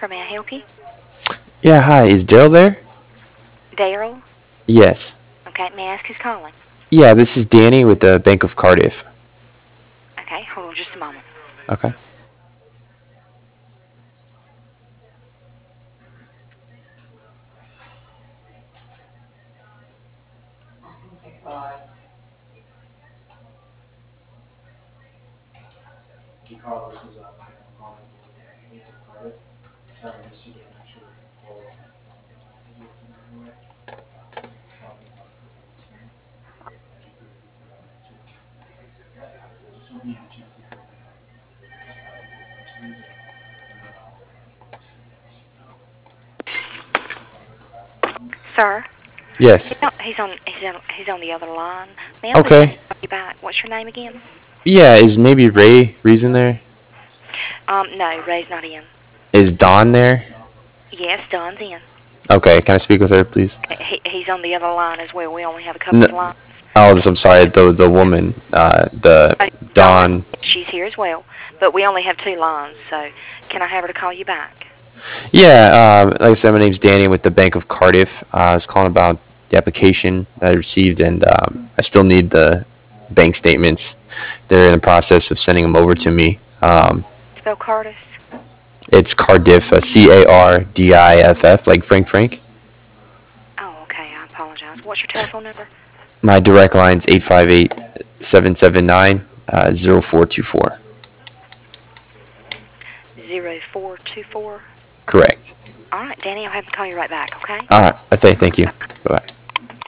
Banker. May I help you? Yeah, hi. Is Daryl there? Daryl? Yes. Okay, may I ask who's calling? Yeah, this is Danny with the Bank of Cardiff. Okay, hold on just a moment. Okay. Sir? Yes. He's on the other line. May I please have Okay. him call you back? What's your name again? Yeah, is maybe Ray Reason there? No, Ray's not in. Is Dawn there? Yes, Don's in. Okay, can I speak with her, please? He's on the other line as well. We only have a couple No, of lines. I'm sorry. The woman, the Dawn, Dawn. she's here as well, but we only have two lines, so can I have her to call you back? Yeah, like I said, my name's Danny with the Bank of Cardiff. I was calling about the application that I received, and I still need the bank statements. They're in the process of sending them over to me. Spell Cardis? It's Cardiff, Cardiff, like Frank. Oh, okay, I apologize. What's your telephone number? My direct line's 858-779-0424. 0424. Correct. All right, Danny, I'll have him call you right back, okay? All right. Okay, thank you. Bye-bye.